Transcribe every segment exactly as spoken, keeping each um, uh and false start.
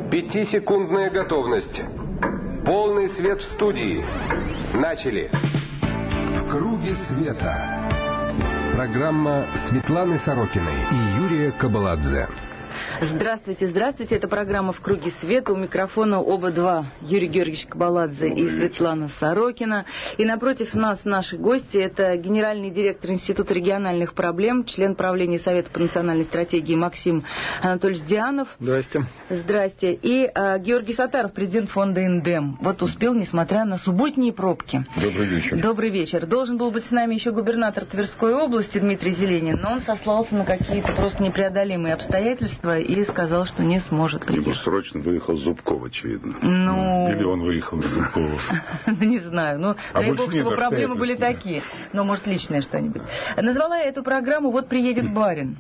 Пятисекундная готовность. Полный свет в студии. Начали. В круге света. Программа Светланы Сорокиной и Юрия Кабаладзе. Здравствуйте, здравствуйте. Это программа «В круге света». У микрофона оба два. Юрий Георгиевич Кабаладзе и Светлана Сорокина. И напротив нас наши гости. Это генеральный директор Института региональных проблем, член правления Совета по национальной стратегии Максим Анатольевич Дианов. Здрасте. Здрасте. И а, Георгий Саттаров, президент фонда «Индем». Вот успел, несмотря на субботние пробки. Добрый вечер. Добрый вечер. Должен был быть с нами еще губернатор Тверской области Дмитрий Зеленин, но он сослался на какие-то просто непреодолимые обстоятельства и сказал, что не сможет приехать. Либо срочно выехал Зубков, очевидно. Ну... Или он выехал из Зубкова. Не знаю. Ну, дай бог, чтобы проблемы были такие. Но, может, личное что-нибудь. Назвала я эту программу «Вот приедет барин».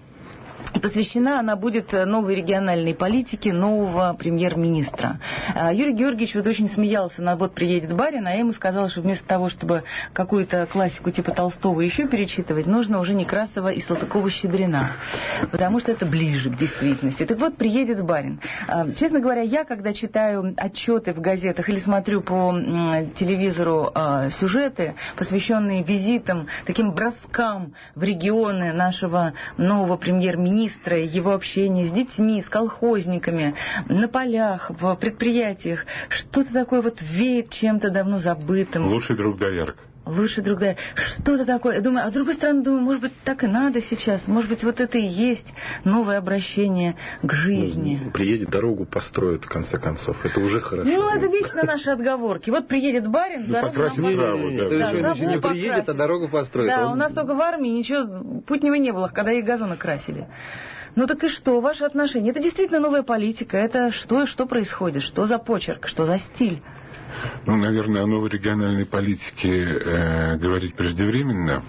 И посвящена она будет новой региональной политике нового премьер-министра. Юрий Георгиевич вот очень смеялся на «Вот приедет барин», а я ему сказала, что вместо того, чтобы какую-то классику типа Толстого еще перечитывать, нужно уже Некрасова и Салтыкова-Щедрина, потому что это ближе к действительности. Так вот, приедет барин. Честно говоря, я, когда читаю отчеты в газетах или смотрю по телевизору сюжеты, посвященные визитам, таким броскам в регионы нашего нового премьер-министра, министра, его общение с детьми, с колхозниками, на полях, в предприятиях. Что-то такое вот веет чем-то давно забытым. Лучший друг доярка. Лучший друг доярка. Что-то такое. Я думаю, а с другой стороны, думаю, может быть, так и надо сейчас. Может быть, вот это и есть новое обращение к жизни. Ну, приедет, дорогу построит, в конце концов. Это уже хорошо. Ну, это вечно наши отговорки. Вот приедет барин, ну, дорогу нам построит. Да, да, да, не приедет, а дорогу построит. Да, Он... у нас только в армии ничего путнего не было, когда их газоны красили. Ну так и что, ваши отношения? Это действительно новая политика. Это что и что происходит? Что за почерк? Что за стиль? Ну, наверное, о новой региональной политике э, говорить преждевременно.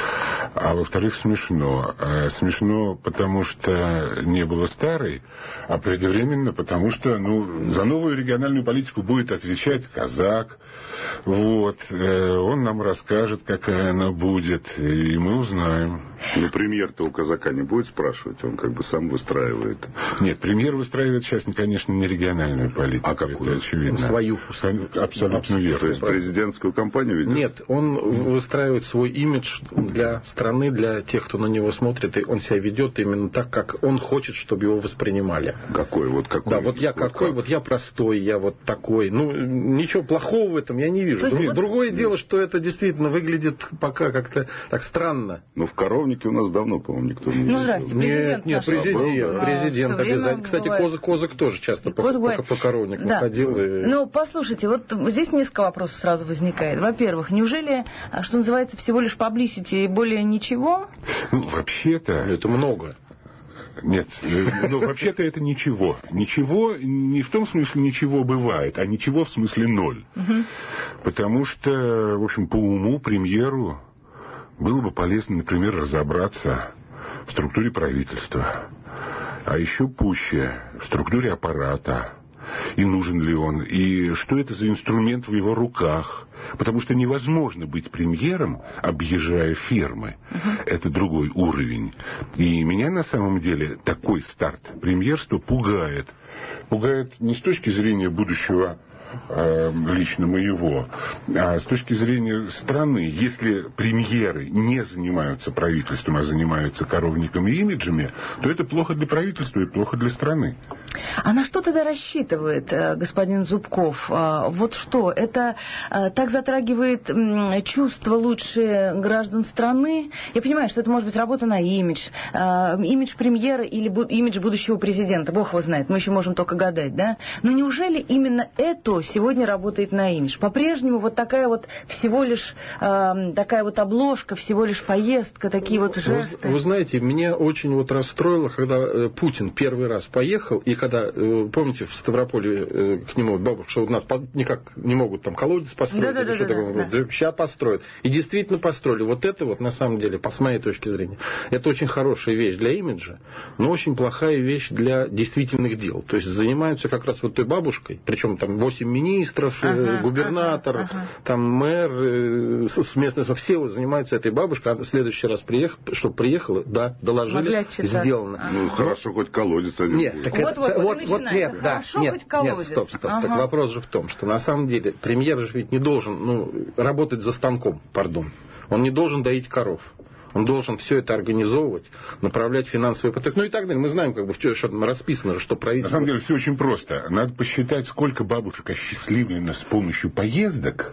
А во-вторых, смешно. А смешно, потому что не было старой, а преждевременно, потому что ну, за новую региональную политику будет отвечать казак. Вот. Он нам расскажет, какая она будет, и мы узнаем. Но премьер-то у казака не будет спрашивать, он как бы сам выстраивает. Нет, премьер выстраивает сейчас, конечно, не региональную политику. А какую? Это очевидно. Свою. Абсолютно верно. То есть президентскую кампанию ведет? Нет, он выстраивает свой имидж для страны, для тех, кто на него смотрит, и он себя ведет именно так, как он хочет, чтобы его воспринимали. Какой? Вот какой? Да, вот я вот какой, как? Вот я простой, я вот такой. Ну, ничего плохого в этом я не вижу. Друг, вот... Другое дело, что это действительно выглядит пока как-то так странно. Ну, в коровнике у нас давно, по-моему, никто не Ну, здрасте, президент. Нет, нет, президент, был, президент да, обязательно. Кстати, Козак, Козак тоже часто по, по, по коровнику да. ходил. И... Ну, послушайте, вот здесь несколько вопросов сразу возникает. Во-первых, неужели, что называется, всего лишь publicity и более ничего? Ну, вообще-то... Это много. Нет, ну, вообще-то это ничего. Ничего, не в том смысле ничего бывает, а ничего в смысле ноль. Угу. Потому что, в общем, по уму премьеру было бы полезно, например, разобраться в структуре правительства, а еще пуще в структуре аппарата, и нужен ли он, и что это за инструмент в его руках. Потому что невозможно быть премьером, объезжая фермы. Uh-huh. Это другой уровень. И меня на самом деле такой старт премьерства пугает. Пугает не с точки зрения будущего э, лично моего, а с точки зрения страны. Если премьеры не занимаются правительством, а занимаются коровником и имиджами, то это плохо для правительства и плохо для страны. А на что тогда рассчитывает господин Зубков? Вот что? Это так затрагивает чувства лучшие граждан страны? Я понимаю, что это может быть работа на имидж, имидж премьера или имидж будущего президента. Бог его знает, мы еще можем только гадать, да? Но неужели именно это сегодня работает на имидж? По-прежнему вот такая вот всего лишь такая вот обложка, всего лишь поездка, такие вот жесты? Вы, вы знаете, меня очень вот расстроило, когда Путин первый раз поехал, и когда, помните, в Ставрополе к нему бабушка, что у нас никак не могут там колодец построить, да, или да, что да, такое, да, да. Сейчас построят. И действительно построили. Вот это вот, на самом деле, с моей точки зрения, это очень хорошая вещь для имиджа, но очень плохая вещь для действительных дел. То есть занимаются как раз вот той бабушкой, причем там восемь восемь министров, ага, губернатор, ага, ага. там мэр, местный, все занимаются этой бабушкой, а в следующий раз приехал, чтобы приехала, да, доложили, сделано. Ага. Ну, хорошо, хоть колодец один нет, так вот, это, вот, вот, вот, нет, да, хорошо, нет, хоть колодец. Нет, стоп, стоп, ага. Так вопрос же в том, что на самом деле премьер же ведь не должен, ну, работать за станком, пардон. Он не должен доить коров. Он должен все это организовывать, направлять финансовые потоки, ну и так далее. Мы знаем, как бы, что там расписано, что правительство... На самом деле все очень просто. Надо посчитать, сколько бабушек осчастливлено с помощью поездок,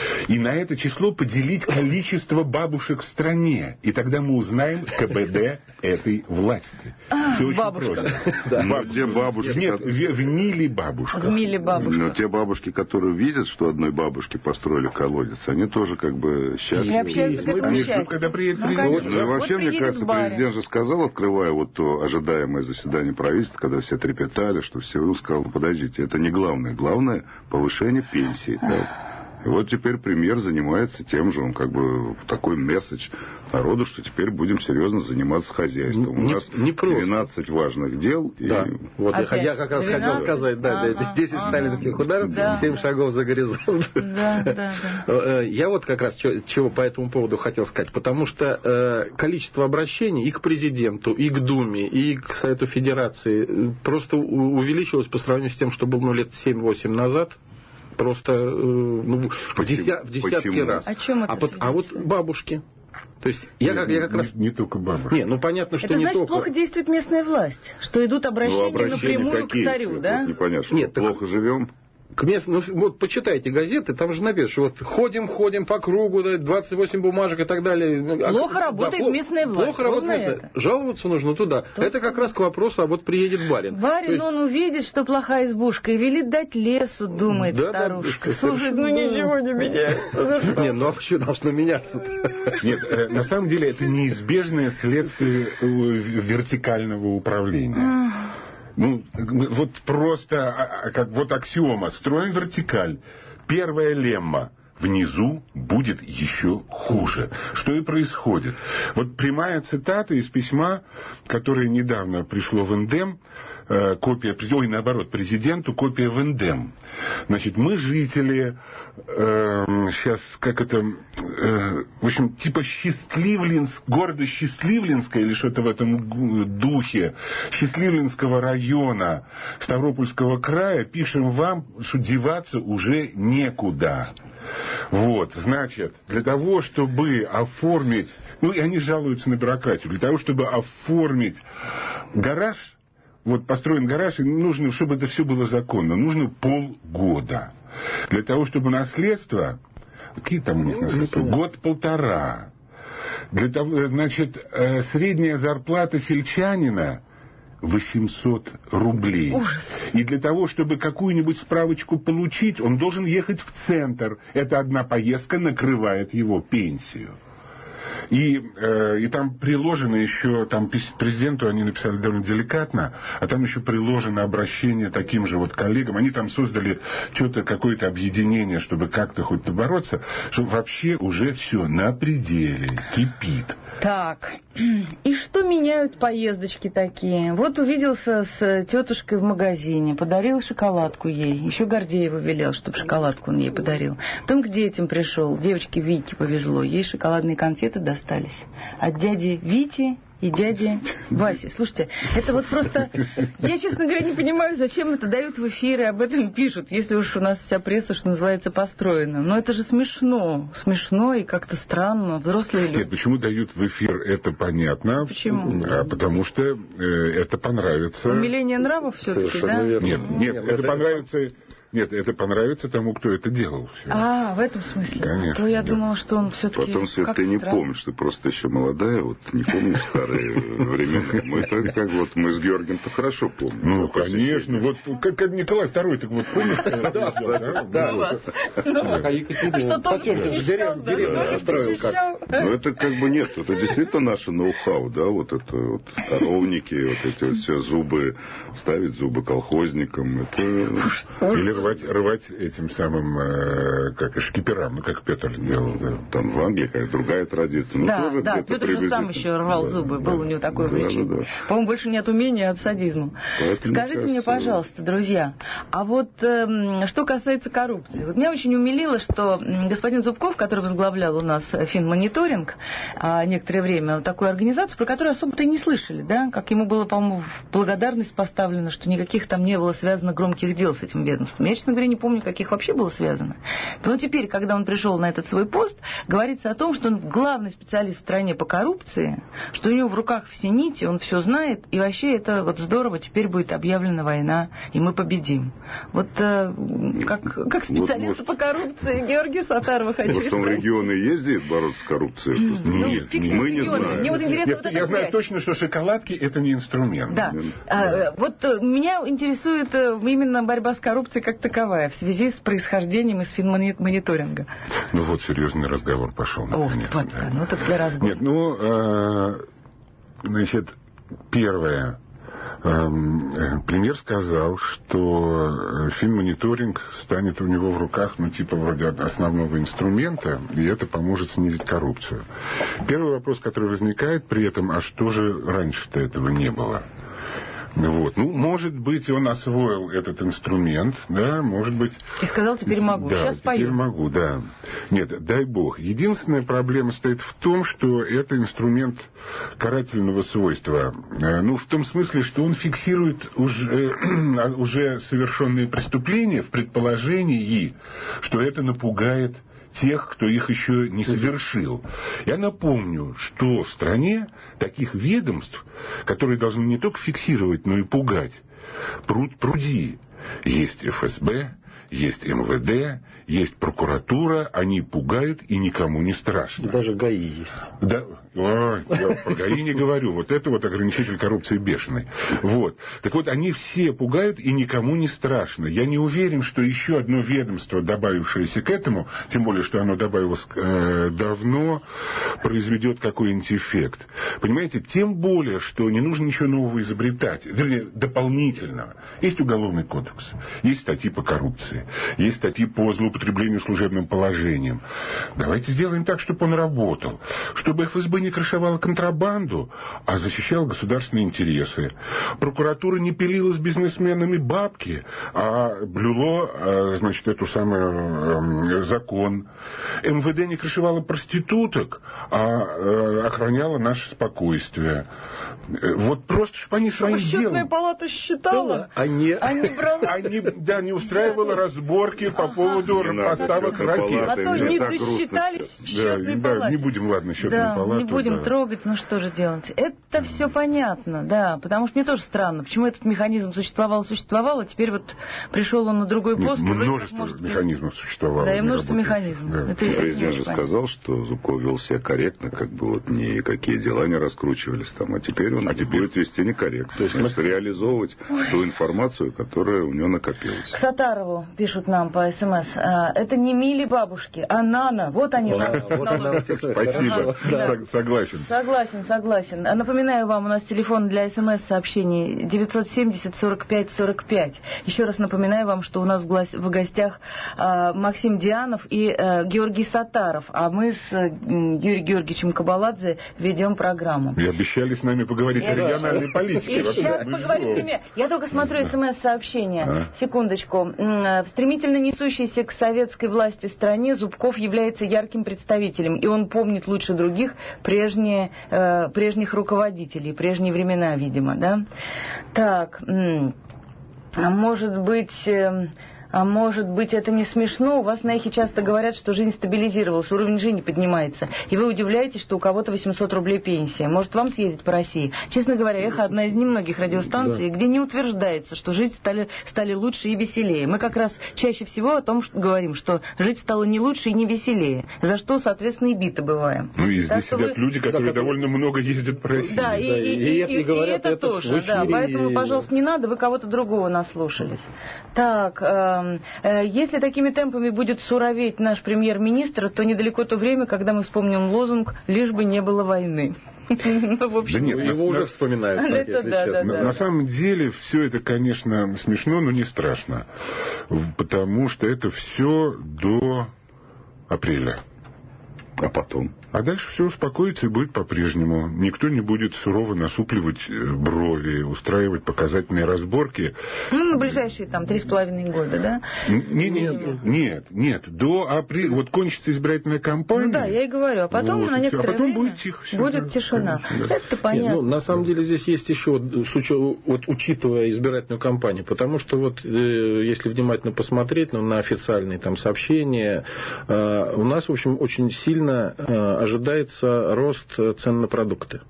и на это число поделить количество бабушек в стране. И тогда мы узнаем КБД этой власти. Все очень просто. Где бабушки? Нет, в Миле бабушка. В Миле бабушка. Но те бабушки, которые видят, что одной бабушке построили колодец, они тоже как бы счастливы. И общаются к этому счастью. Когда приедет президент. Ну, ну и вообще, вот мне кажется, президент же сказал, открывая вот то ожидаемое заседание правительства, когда все трепетали, что все, он сказал, ну, подождите, это не главное. Главное повышение пенсии. Так? И вот теперь премьер занимается тем же, он как бы такой месседж народу, что теперь будем серьезно заниматься хозяйством. Не, У нас не двенадцать важных дел. Да. И... Вот я, я как раз двенадцать хотел сказать, да, ага, десять ага. сталинских ударов, да. семь шагов за горизонт. Да, да, да. Я вот как раз чего по этому поводу хотел сказать, потому что количество обращений и к президенту, и к Думе, и к Совету Федерации просто увеличилось по сравнению с тем, что было ну, лет семь-восемь назад. Просто ну, в, деся, в десятки Почему? раз. О чем это а, под, а вот бабушки. То есть я, как, я как не, раз... Не только бабушки. Не, ну понятно, что это не значит, только... плохо действует местная власть, что идут обращения, ну, обращения напрямую какие? К царю, вот, да? Вот непонятно, что Нет, плохо так... живем. К мест... Ну, вот почитайте газеты, там же напишешь, вот ходим, ходим по кругу, двадцать восемь бумажек и так далее. Плохо а, работает да, местная власть. Плохо работает местная. Жаловаться нужно туда. Тут... Это как раз к вопросу, а вот приедет барин. Барин, есть... он увидит, что плохая избушка, и велит дать лесу, думает да, старушка. Да, Слушай, ну ничего не меняется. Не, ну а почему должно меняться? Нет, на самом деле это неизбежное следствие вертикального управления. Ну, вот просто, как вот аксиома, строим вертикаль. Первая лемма. Внизу будет еще хуже. Что и происходит. Вот прямая цитата из письма, которое недавно пришло в Эндем, э, копия, ой, наоборот, президенту, копия в Эндем. Значит, мы жители, э, сейчас, как это, э, в общем, типа Счастливлинск, города Счастливлинска, или что-то в этом духе, Счастливлинского района Ставропольского края, пишем вам, что деваться уже некуда. Вот, значит, для того, чтобы оформить, ну и они жалуются на бюрократию, для того, чтобы оформить гараж, вот построен гараж, и нужно, чтобы это все было законно, нужно полгода. Для того, чтобы наследство, какие там у них наследства, год-полтора. Для того, значит, средняя зарплата сельчанина восемьсот рублей. Ужас. И для того, чтобы какую-нибудь справочку получить, он должен ехать в центр. Эта одна поездка накрывает его пенсию. И, э, и там приложено еще, там президенту они написали довольно деликатно, а там еще приложено обращение таким же вот коллегам. Они там создали что-то, какое-то объединение, чтобы как-то хоть добороться, что вообще уже все на пределе, кипит. Так, и что меняют поездочки такие? Вот увиделся с тетушкой в магазине, подарил шоколадку ей. Еще Гордееву велел, чтобы шоколадку он ей подарил. Потом к детям пришел, девочке Вике повезло, ей шоколадные конфеты достались. От дяди Вити и дяди Васи. Слушайте, это вот просто... Я, честно говоря, не понимаю, зачем это дают в эфиры, об этом пишут, если уж у нас вся пресса, что называется, построена. Но это же смешно. Смешно и как-то странно. Взрослые люди... Нет, почему дают в эфир, это понятно. Почему? А, потому что э, это понравится... Умиление нравов все-таки, да? Верно. Нет, нет, нет, это понравится... Нет, это понравится тому, кто это делал. Все. А, в этом смысле? Конечно. То я да. думала, что он все-таки... Потом, Свет, ты не помнишь, ты просто еще молодая, вот не помнишь старые времена. Мы так как вот мы с Георгием-то хорошо помним. Ну, конечно, вот как Николай второй, так вот помнишь? Да, да. А Екатерина, что деревню строил как? Ну, это как бы нет, это действительно наше ноу-хау, да, вот это вот коровники, вот эти вот все зубы, ставить зубы колхозникам, это... Или рвать, рвать этим самым, э, как и шкиперам, ну, как Петр делал. Да. Там в Англии какая-то другая традиция. Ну, да, тоже да, Петр же сам еще рвал да, зубы, да, был у него такой да, увлечение. Да, да. По-моему, больше не от умения, а от садизма. Поэтому, Скажите кажется... мне, пожалуйста, друзья, а вот э, что касается коррупции. Вот меня очень умилило, что господин Зубков, который возглавлял у нас Финмониторинг а, некоторое время, такую организацию, про которую особо-то и не слышали, да, как ему было, по-моему, в благодарность поставлено, что никаких там не было связано громких дел с этим ведомством. Я, честно говоря, не помню, каких вообще было связано. Но теперь, когда он пришел на этот свой пост, говорится о том, что он главный специалист в стране по коррупции, что у него в руках все нити, он все знает, и вообще это вот здорово, теперь будет объявлена война, и мы победим. Вот э, как, как специалист вот, по коррупции Георгий Саттаров хочу Может, он в регионы ездит бороться с коррупцией? Нет, ну, мы не знаем. Мне вот интересно, Нет, вот я знаю точно, что шоколадки это не инструмент. Да. да. А, вот меня интересует именно борьба с коррупцией как таковая в связи с происхождением из финмониторинга. Ну вот серьезный разговор пошел. Ох, вот, да. Ну так для разговора. Нет, ну, э, значит, первое. Премьер сказал, что финмониторинг станет у него в руках, ну, типа, вроде основного инструмента, и это поможет снизить коррупцию. Первый вопрос, который возникает при этом, а что же раньше-то этого не было? Вот. Ну, может быть, он освоил этот инструмент, да, может быть... И сказал, теперь могу, да, сейчас теперь пою. могу, да. Нет, дай бог. Единственная проблема стоит в том, что это инструмент карательного свойства. Ну, в том смысле, что он фиксирует уже, уже совершенные преступления в предположении, что это напугает тех, кто их еще не совершил. Я напомню, что в стране таких ведомств, которые должны не только фиксировать, но и пугать, пруд пруди. Есть эф эс бэ, есть эм вэ дэ, есть прокуратура, они пугают и никому не страшно. Даже ГАИ есть. Да, ой, я про ГАИ не говорю. Вот это вот ограничитель коррупции бешеный. Вот. Так вот, они все пугают и никому не страшно. Я не уверен, что еще одно ведомство, добавившееся к этому, тем более, что оно добавилось э, давно, произведет какой-нибудь эффект. Понимаете, тем более, что не нужно ничего нового изобретать. Вернее, дополнительного. Есть уголовный кодекс, есть статьи по коррупции, есть статьи по злоупотреблению служебным положением. Давайте сделаем так, чтобы он работал. Чтобы эф эс бэ не крышевала контрабанду, а защищала государственные интересы. Прокуратура не пилила с бизнесменами бабки, а блюло, значит, эту самую закон. эм вэ дэ не крышевала проституток, а охраняла наше спокойствие. Вот просто, чтобы они своим делом... Счетная палата считала, а не... они брали... Они, да, не устраивала разборки по поводу поставок ракет. А то не досчитались в счетной да, палате. Да, не будем, ладно, счетную да, палату. не будем да. трогать, ну что же делать. Это все понятно, да, потому что мне тоже странно, почему этот механизм существовал, существовал, а теперь вот пришел он на другой пост. Нет, множество может... механизмов существовало. Да, и множество механизмов. Да. Это президент же сказал, что Зубков вел себя корректно, как бы вот никакие дела не раскручивались там, а теперь он а теперь... будет вести некорректно. То есть, то есть реализовывать ту информацию, которая у него накопилась. К Саттарову пишут нам по СМС. Это не Мили бабушки, а Нана. Вот они. Спасибо. Согласен. Согласен, согласен. Напоминаю вам, у нас телефон для СМС-сообщений девятьсот семьдесят сорок пять сорок пять. Еще раз напоминаю вам, что у нас в гостях Максим Дианов и Георгий Саттаров, а мы с Юрием Георгиевичем Кабаладзе ведем программу. И обещали с нами поговорить о региональной политике. И сейчас поговорим с ними. Я только смотрю СМС-сообщение. Секундочку. В стремительно несущейся к советской власти стране Зубков является ярким представителем, и он помнит лучше других прежние, э, прежних руководителей, прежние времена, видимо, да? Так, а может быть... Э, А может быть, это не смешно? У вас на эхе часто говорят, что жизнь стабилизировалась, уровень жизни поднимается. И вы удивляетесь, что у кого-то восемьсот рублей пенсия. Может, вам съездить по России? Честно говоря, эхо одна из немногих радиостанций, да, где не утверждается, что жить стали, стали лучше и веселее. Мы как раз чаще всего о том что говорим, что жить стало не лучше и не веселее. За что, соответственно, и биты бываем. Ну и здесь сидят вы... люди, которые да, довольно много ездят по России. Да, и, и, и, и, и, говорят, и это, это тоже. Да, поэтому, пожалуйста, не надо, вы кого-то другого наслушались. Так... Э, Если такими темпами будет суроветь наш премьер-министр, то недалеко то время, когда мы вспомним лозунг «Лишь бы не было войны». Да нет, его уже вспоминают. На самом деле все это, конечно, смешно, но не страшно. Потому что это все до апреля. А потом? А дальше все успокоится и будет по-прежнему. Никто не будет сурово насупливать брови, устраивать показательные разборки. Ну, на ближайшие там три с половиной года, да? Не, нет, нет, нет. До апреля, вот кончится избирательная кампания. Ну да, я и говорю. А потом вот, на некоторое а потом время будет тихо. Все, будет да, тишина. конечно, да. Это понятно. Нет, ну, на самом деле здесь есть еще, вот, учитывая избирательную кампанию, потому что вот если внимательно посмотреть ну, на официальные там сообщения, у нас, в общем, очень сильно ожидается рост цен на продукты.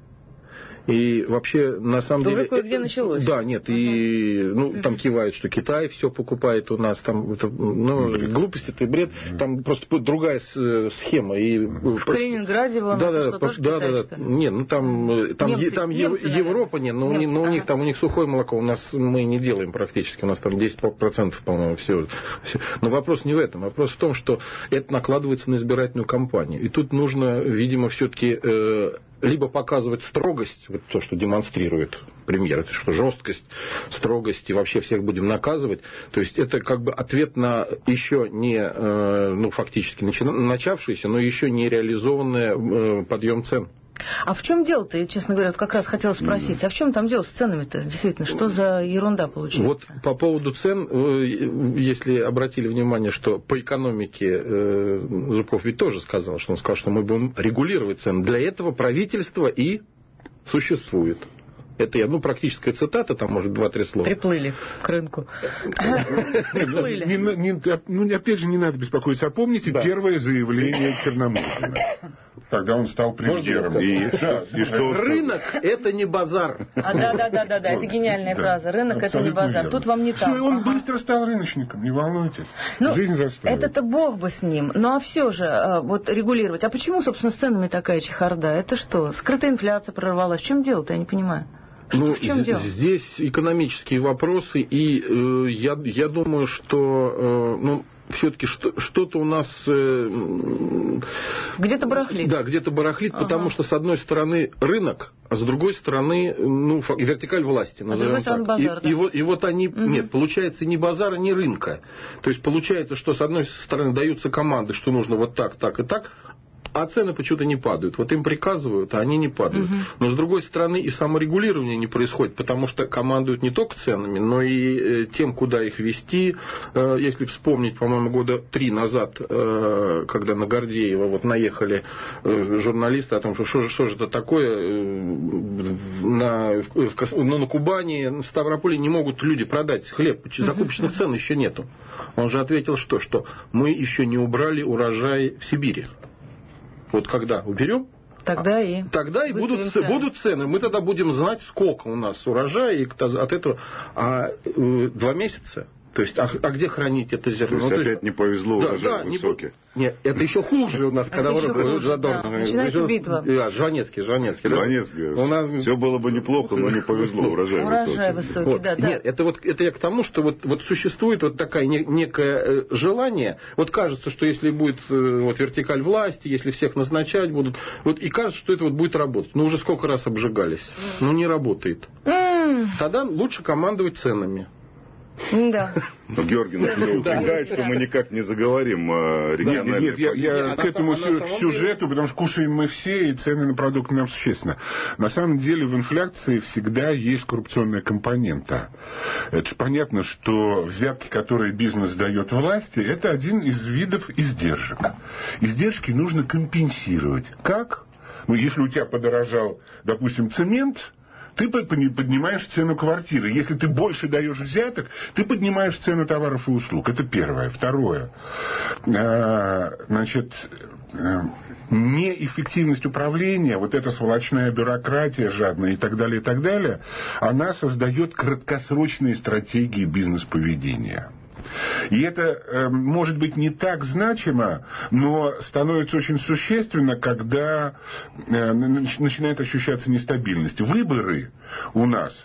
И вообще, на самом Уже деле... кое-где началось. Да, нет, uh-huh. и ну, uh-huh. там кивают, что Китай все покупает у нас, там, это, ну, бред. Глупости, это бред, uh-huh. там просто другая схема. И, в просто... Калининграде вон, да, да, что, да, тоже да, Китай, да, что ли? Нет, ну там, там, немцы, е, там немцы, Европа нет, но, немцы, но у них ага. там у них сухое молоко, у нас мы не делаем практически, у нас там десять процентов, по-моему, все, все. Но вопрос не в этом, вопрос в том, что это накладывается на избирательную кампанию. И тут нужно, видимо, все-таки... Э, либо показывать строгость, вот то, что демонстрирует премьер, это что жесткость, строгость и вообще всех будем наказывать. То есть это как бы ответ на еще не, ну, фактически начавшийся, но еще не реализованный подъем цен. А в чем дело-то, я, честно говоря, вот как раз хотела спросить, а в чем там дело с ценами-то? Действительно, что за ерунда получается? Вот по поводу цен, если обратили внимание, что по экономике Зубков ведь тоже сказал, что он сказал, что мы будем регулировать цены. Для этого правительство и существует. Это я, ну, практическая цитата, там, может, два-три слова. Приплыли к рынку. Приплыли. Ну, опять же, не надо беспокоиться. А помните первое заявление Черномырдина? Когда он стал премьером. И, да, и что? Рынок – это не базар. А, да, да, да, да, да, это гениальная да, фраза. Рынок – это не базар. Верно. Тут вам не так. Все, он ага. быстро стал рыночником, не волнуйтесь. Ну, жизнь заставит. Это-то бог бы с ним. Ну, а все же, вот регулировать. А почему, собственно, с ценами такая чехарда? Это что, скрытая инфляция прорвалась? В чем дело-то, я не понимаю. Что, ну, в чем дело? Здесь экономические вопросы, и э, я, я думаю, что э, ну, все-таки что, что-то у нас... Э, где-то барахлит. Да, где-то барахлит, ага. потому что, с одной стороны, рынок, а с другой стороны, ну, вертикаль власти, назовем а так. Базар, и, да? и, вот, и вот они... Угу. Нет, получается ни базара, ни рынка. То есть получается, что, с одной стороны, даются команды, что нужно вот так, так и так, а цены почему-то не падают. Вот им приказывают, а они не падают. Угу. Но с другой стороны и саморегулирование не происходит, потому что командуют не только ценами, но и тем, куда их вести. Если вспомнить, по-моему, года три назад, когда на Гордеева вот наехали журналисты о том, что что же, что же это такое, на, ну, на Кубани, на Ставрополе не могут люди продать хлеб, закупочных цен еще нету. Он же ответил, что, что мы еще не убрали урожай в Сибири. Вот когда уберем, тогда и, тогда и будут, будут цены. Мы тогда будем знать, сколько у нас урожая и от этого. А э, два месяца. То есть, а, а где хранить это зерно? То есть, ну, опять то есть, не повезло, да, урожай да, высокий. Не, нет, это еще хуже у нас, когда вот Задорнов. Начинается битва. Да, Жванецкий, Жванецкий. Жванецкий. У нас... Все было бы неплохо, но не повезло, урожай, урожай высокий. высокий. Вот. Да, да. Нет, это, вот, это я к тому, что вот, вот существует вот такое некое желание. Вот кажется, что если будет вот, вертикаль власти, если всех назначать будут, вот, и кажется, что это вот будет работать. Ну, уже сколько раз обжигались. Ну, не работает. Тогда лучше командовать ценами. Да. Но Георгий нас уже упрекает, что мы никак не заговорим о региональной Нет, нет, я, я а к этому сю- сюжету, потому что кушаем мы все, и цены на продукты нам существенно. На самом деле в инфляции всегда есть коррупционная компонента. Это же понятно, что взятки, которые бизнес дает власти, это один из видов издержек. Издержки нужно компенсировать. Как? Ну, если у тебя подорожал, допустим, цемент, ты поднимаешь цену квартиры. Если ты больше даешь взяток, ты поднимаешь цену товаров и услуг. Это первое. Второе. Значит, неэффективность управления, вот эта сволочная бюрократия жадная и так далее, и так далее, она создает краткосрочные стратегии бизнес-поведения. И это э, может быть не так значимо, но становится очень существенно, когда э, начинает ощущаться нестабильность. Выборы у нас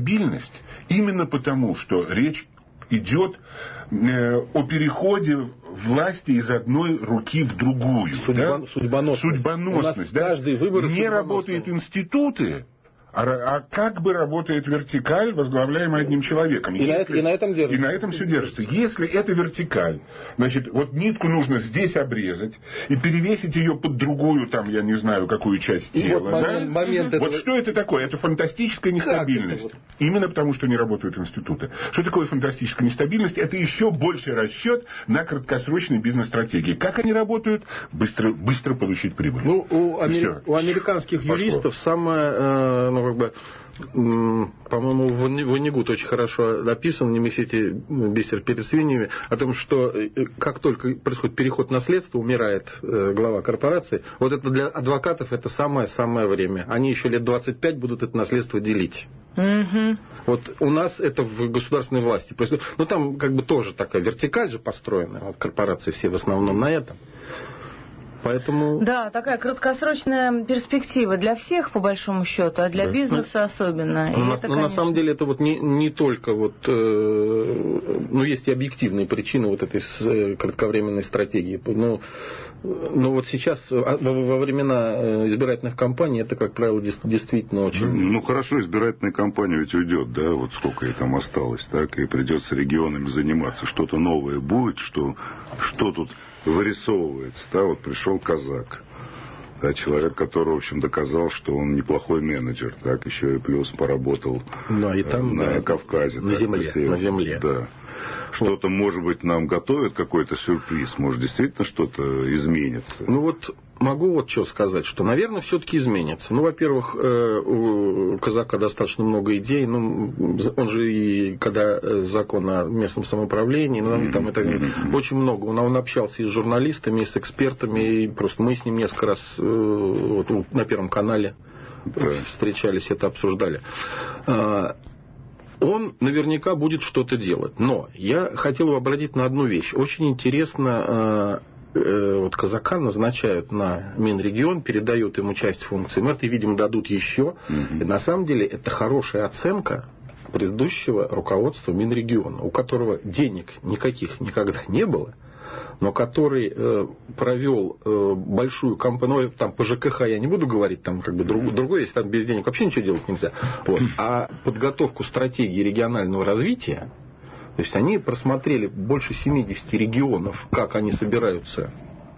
нестабильность именно потому, что речь идет э, о переходе власти из одной руки в другую. Судьба, да? Судьбоносность. Судьбоносность. Да? Каждый выбор не работают институты, а, а как бы работает вертикаль, возглавляемая одним человеком. И, Если, на, и на этом держится. И на этом все держится. Если это вертикаль, значит, вот нитку нужно здесь обрезать и перевесить ее под другую, там, я не знаю, какую часть тела. Вот, да? момент, момент вот этого... что это такое? Это фантастическая нестабильность. Это вот? Именно потому, что не работают институты. Что такое фантастическая нестабильность? Это еще больший расчет на краткосрочные бизнес-стратегии. Как они работают? Быстро, быстро получить прибыль. Ну, у, амер... у американских Пошло. юристов самое... Э, ну, как бы, по-моему, Воннегут очень хорошо написан, не месите бисер перед свиньями, о том, что как только происходит переход наследства, умирает глава корпорации, вот это для адвокатов это самое-самое время. Они еще лет двадцать пять будут это наследство делить. Mm-hmm. Вот у нас это в государственной власти. Ну, там как бы тоже такая вертикаль же построена. Вот корпорации все в основном на этом. Поэтому... Да, такая краткосрочная перспектива для всех, по большому счету, а для да. бизнеса особенно. Ну, на, это, конечно... на самом деле это вот не, не только вот, э, ну, есть и объективные причины вот этой э, кратковременной стратегии. Но, но вот сейчас, во, во времена избирательных кампаний, это, как правило, действительно очень... Ну, хорошо, избирательная кампания ведь уйдет, да, вот сколько ей там осталось, так, и придется регионами заниматься. Что-то новое будет, что, что тут... вырисовывается, да, вот пришел казак, да, человек, который, в общем, доказал, что он неплохой менеджер, так, еще и плюс поработал ну, и там, на да, Кавказе. На так, земле, посеял, на земле. Да. Что-то, может быть, нам готовят какой-то сюрприз, может, действительно что-то изменится. Ну вот могу вот что сказать, что, наверное, все-таки изменится. Ну, во-первых, у казака достаточно много идей, ну, он же и, когда закон о местном самоуправлении, ну, mm-hmm. там это mm-hmm. очень много. Он, он общался и с журналистами, и с экспертами, и просто мы с ним несколько раз вот, на Первом канале yeah. встречались, это обсуждали. Он наверняка будет что-то делать. Но я хотел бы обратить на одну вещь. Очень интересно, э, э, вот казака назначают на Минрегион, передают ему часть функций. Мы это, видимо, дадут еще. Mm-hmm. И на самом деле это хорошая оценка предыдущего руководства Минрегиона, у которого денег никаких никогда не было, но который э, провел э, большую кампанию, там по ЖКХ я не буду говорить, там как бы друг, другой, если там без денег вообще ничего делать нельзя, вот. А подготовку стратегии регионального развития, то есть они просмотрели больше семидесяти регионов, как они собираются,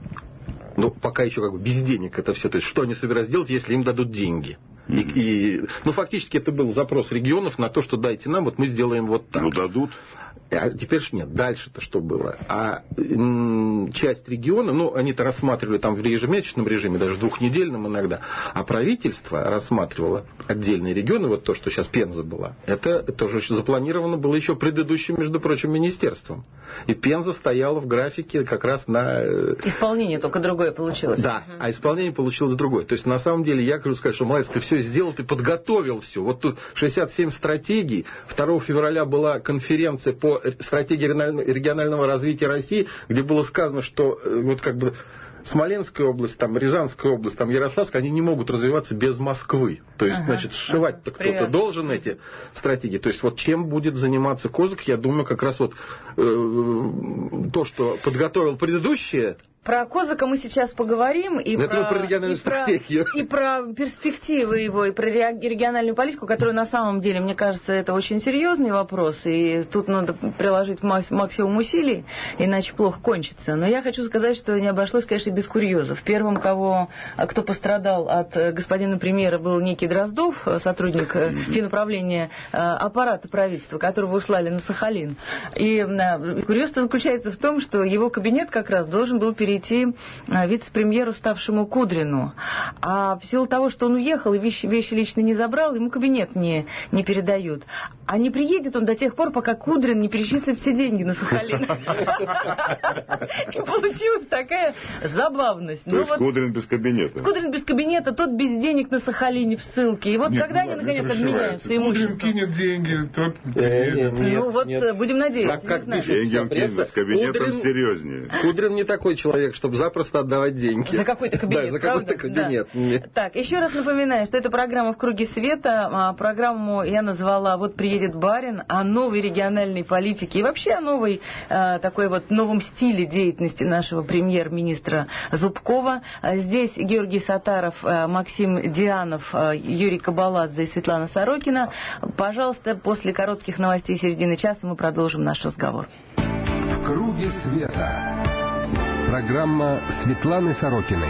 ну пока еще как бы без денег это все, то есть что они собираются делать, если им дадут деньги. И, и, ну, фактически это был запрос регионов на то, что дайте нам, вот мы сделаем вот так. Ну, дадут. А теперь ж нет, дальше-то что было? А м, часть региона, ну, они-то рассматривали там в ежемесячном режиме, даже в двухнедельном иногда, а правительство рассматривало отдельные регионы, вот то, что сейчас Пенза была, это, это уже запланировано было еще предыдущим, между прочим, министерством. И Пенза стояла в графике как раз на... Исполнение только другое получилось. Да, угу. А исполнение получилось другое. То есть, на самом деле, я хочу сказать, что, молодец, ты все сделал, ты подготовил все. Вот тут шестьдесят семь стратегий, второго февраля была конференция по стратегии регионального развития России, где было сказано, что вот как бы Смоленская область, там, Рязанская область, там, Ярославская, они не могут развиваться без Москвы. То есть, ага, значит, сшивать-то ага, кто-то должен эти стратегии. То есть, вот чем будет заниматься Козак, я думаю, как раз вот э, то, что подготовил предыдущие. Про Козака мы сейчас поговорим, и, про, про региональную и, стратегию. Про, и про перспективы его, и про региональную политику, которую на самом деле, мне кажется, это очень серьезный вопрос, и тут надо приложить максимум усилий, иначе плохо кончится. Но я хочу сказать, что не обошлось, конечно, без курьезов. Первым, кого, кто пострадал от господина премьера, был некий Дроздов, сотрудник финуправления аппарата правительства, которого услали на Сахалин. И курьез заключается в том, что его кабинет как раз должен был перейти вице-премьеру, ставшему Кудрину. А в силу того, что он уехал и вещи, вещи лично не забрал, ему кабинет не, не передают. А не приедет он до тех пор, пока Кудрин не перечислит все деньги на Сахалин. И получилась такая забавность. То есть Кудрин без кабинета. Кудрин без кабинета, тот без денег на Сахалине в ссылке. И вот когда они, наконец, обменяются имуществом. Кудрин кинет деньги, тот... Ну вот, будем надеяться. Деньги он кинет, с кабинетом серьезнее. Кудрин не такой человек, человек, чтобы запросто отдавать деньги. За какой-то кабинет, да, за какой-то кабинет. Да. Так, еще раз напоминаю, что это программа «В круге света». Программу я назвала «Вот приедет барин», о новой региональной политике и вообще о новой, такой вот новом стиле деятельности нашего премьер-министра Зубкова. Здесь Георгий Саттаров, Максим Дианов, Юрий Кабаладзе и Светлана Сорокина. Пожалуйста, после коротких новостей середины часа мы продолжим наш разговор. В круге света. Программа Светланы Сорокиной.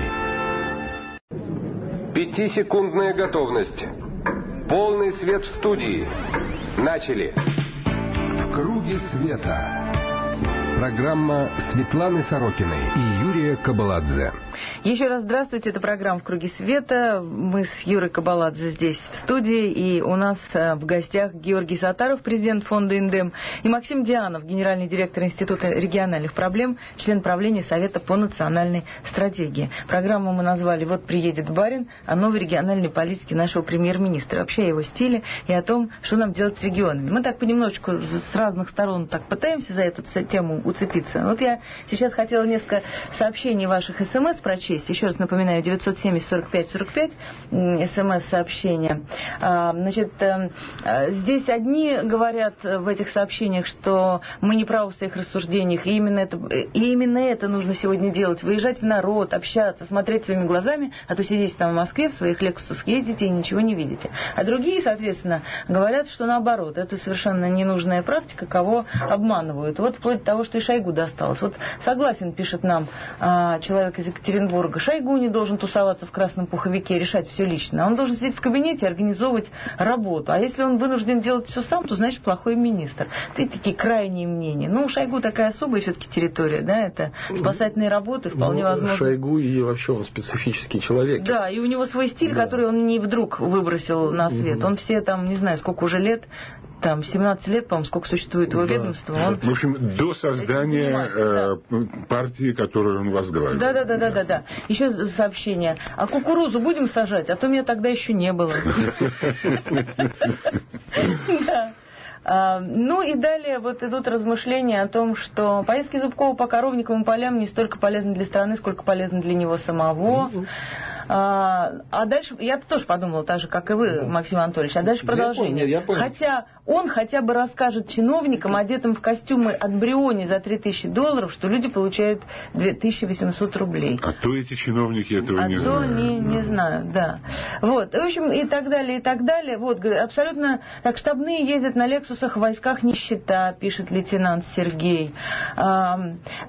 Пятисекундная готовность. Полный свет в студии. Начали. В круге света. Программа Светланы Сорокиной и Юрия Кабаладзе. Еще раз здравствуйте, это программа «В круге света». Мы с Юрой Кабаладзе здесь в студии, и у нас в гостях Георгий Саттаров, президент фонда «Индем», и Максим Дианов, генеральный директор Института региональных проблем, член правления Совета по национальной стратегии. Программу мы назвали «Вот приедет барин», о новой региональной политике нашего премьер-министра, вообще о его стиле и о том, что нам делать с регионами. Мы так понемножечку с разных сторон так пытаемся за эту тему уцепиться. Вот я сейчас хотела несколько сообщений ваших СМС прочесть. Еще раз напоминаю, девятьсот семьдесят сорок пять сорок пять СМС-сообщения. Значит, здесь одни говорят в этих сообщениях, что мы не правы в своих рассуждениях, и именно это, и именно это нужно сегодня делать. Выезжать в народ, общаться, смотреть своими глазами, а то сидите там в Москве, в своих лексусах ездите и ничего не видите. А другие, соответственно, говорят, что наоборот, это совершенно ненужная практика, кого обманывают. Вот вплоть до того, что и Шойгу досталось. Вот согласен, пишет нам человек из Екатеринбурга, Шойгу не должен тусоваться в красном пуховике, решать все лично. Он должен сидеть в кабинете и организовывать работу. А если он вынужден делать все сам, то значит плохой министр. Это такие крайние мнения. Ну, у Шойгу такая особая все-таки территория, да, это спасательные работы, вполне ну, возможно. Шойгу и вообще он специфический человек. Да, и у него свой стиль, да. который он не вдруг выбросил на свет. Он все там, не знаю, сколько уже лет, там семнадцать лет, по-моему, сколько существует его да. ведомство. Он... В общем, до создания э, да. партии, которую он возглавил. Да, да, да, да, да, да. Еще сообщение. А кукурузу будем сажать? А то меня тогда еще не было. Ну и далее вот идут размышления о том, что поездки Зубкова по коровниковым полям не столько полезны для страны, сколько полезны для него самого. А, а дальше, я тоже подумала так же, как и вы, Максим Анатольевич, а дальше продолжение. Я помню, я помню. Хотя он хотя бы расскажет чиновникам, одетым в костюмы от Бриони за три тысячи долларов, что люди получают две тысячи восемьсот рублей. А то эти чиновники этого а не то знают. Не, не знают, да. Вот, в общем, и так далее, и так далее. Вот, абсолютно, так штабные ездят на Лексусах, в войсках нищета, пишет лейтенант Сергей. А,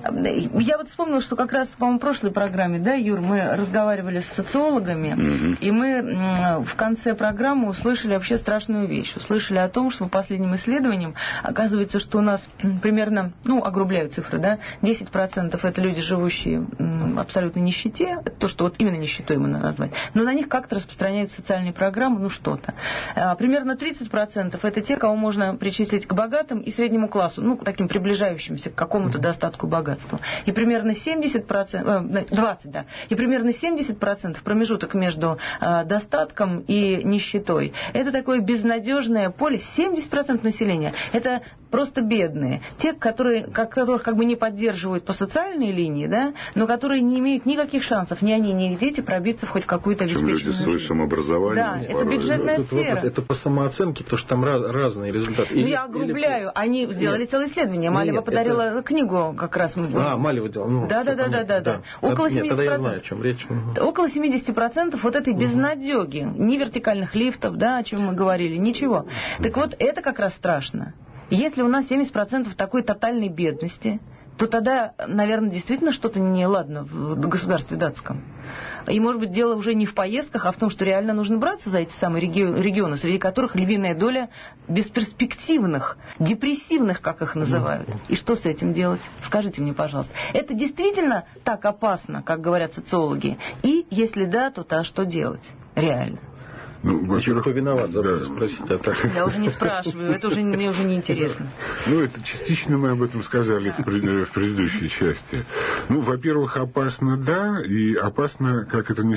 я вот вспомнила, что как раз, по-моему, в прошлой программе, да, Юр, мы разговаривали с социологами, mm-hmm. и мы в конце программы услышали вообще страшную вещь. Услышали о том, что по последним исследованиям оказывается, что у нас примерно, ну, огрубляю цифры, да, десять процентов это люди, живущие в абсолютной нищете, то, что вот именно нищетой мы надо назвать, но на них как-то распространяются социальные программы, ну, что-то. А, примерно тридцать процентов это те, кого можно причислить к богатым и среднему классу, ну, таким приближающимся к какому-то достатку и богатству. И примерно семьдесят процентов, двадцать, да, и примерно семьдесят процентов промежуток между э, достатком и нищетой. Это такое безнадежное поле. семьдесят процентов населения это просто бедные. Те, которые, которых как бы не поддерживают по социальной линии, да, но которые не имеют никаких шансов, ни они, ни их дети пробиться в хоть какую-то обеспеченную люди с высшим образованием. Да, это бюджетная это, сфера. Это, это по самооценке, потому что там раз, разные результаты. Ну, или, я огрубляю. Или... Они сделали нет. целое исследование. Малева нет, подарила это... книгу как раз. А, Малева делала. Ну, да, да, да, да, да, да. Около семьдесят процентов. Нет, тогда я знаю, о чем речь. Около семьдесят процентов вот этой безнадеги. Ни вертикальных лифтов, да, о чем мы говорили, ничего. Так вот, это как раз страшно. Если у нас семьдесят процентов такой тотальной бедности, то тогда, наверное, действительно что-то неладно в государстве датском. И, может быть, дело уже не в поездках, а в том, что реально нужно браться за эти самые регионы, среди которых львиная доля бесперспективных, депрессивных, как их называют. И что с этим делать? Скажите мне, пожалуйста. Это действительно так опасно, как говорят социологи? И, если да, то то что делать? Реально. Ну, во-первых, повиноват, забыл да. спросить. А так... Я уже не спрашиваю, это уже мне уже не интересно. Ну, это частично мы об этом сказали в, пред... в предыдущей части. Ну, во-первых, опасно, да, и опасно, как это ни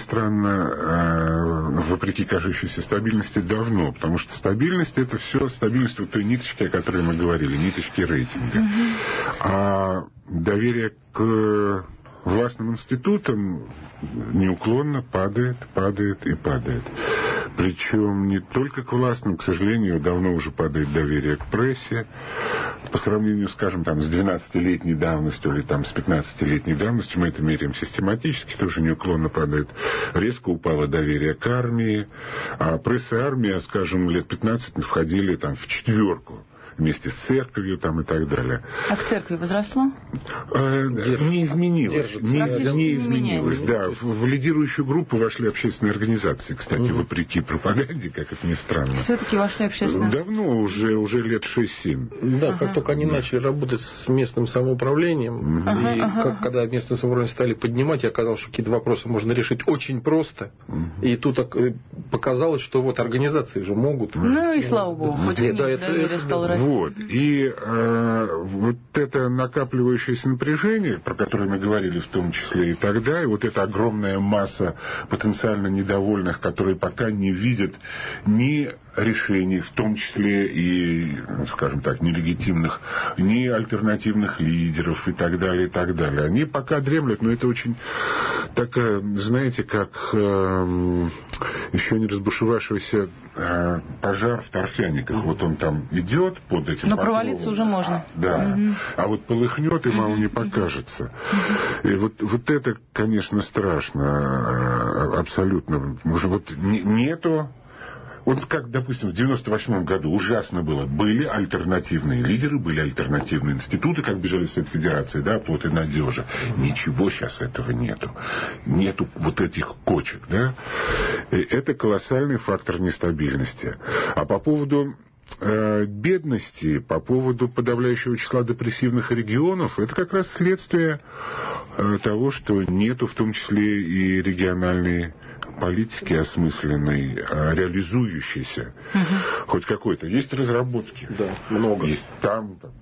странно, вопреки кажущейся стабильности, давно, потому что стабильность — это все стабильность вот той ниточки, о которой мы говорили, ниточки рейтинга. Угу. А доверие к властным институтам неуклонно падает, падает и падает. Причем не только к властным, к сожалению, давно уже падает доверие к прессе. По сравнению, скажем, там, с двенадцатилетней давностью или там, с пятнадцатилетней давностью, мы это меряем систематически, тоже неуклонно падает. Резко упало доверие к армии, а пресса и армия, скажем, лет пятнадцать входили там, в четверку. Вместе с церковью там, и так далее. А к церкви возросло? Э, не изменилось. Не, не изменилось, да. В, в лидирующую группу вошли общественные организации, кстати, угу. вопреки пропаганде, как это ни странно. Все-таки вошли общественные? Давно, уже, уже лет шесть-семь. Да, ага. Как только они начали работать с местным самоуправлением, ага, и ага. Как, когда местное самоуправление стали поднимать, и оказалось, что какие-то вопросы можно решить очень просто. Угу. И тут показалось, что вот организации же могут. Ну и слава богу, хоть да, да, это, это, стал расти. Вот. И э, вот это накапливающееся напряжение, про которое мы говорили в том числе и тогда, и вот эта огромная масса потенциально недовольных, которые пока не видят ни решений, в том числе и, скажем так, нелегитимных, ни альтернативных лидеров и так далее, и так далее. Они пока дремлют, но это очень такая, знаете, как э, еще не разбушевавшийся э, пожар в торфяниках. Вот он там идет под этим но покровом. Провалиться уже можно. Да. Угу. А вот полыхнет и мало не покажется. Угу. И вот, вот это, конечно, страшно. Абсолютно. Вот нету. Вот как, допустим, в девяносто восьмом году ужасно было. Были альтернативные лидеры, были альтернативные институты, как бежали в Совет Федерации, да, плод и надежа. Ничего сейчас этого нету. Нету вот этих кочек, да. И это колоссальный фактор нестабильности. А по поводу э, бедности, по поводу подавляющего числа депрессивных регионов, это как раз следствие э, того, что нету в том числе и региональной политики осмысленной, реализующейся, угу. хоть какой-то. Есть разработки. Да, много. Есть там, там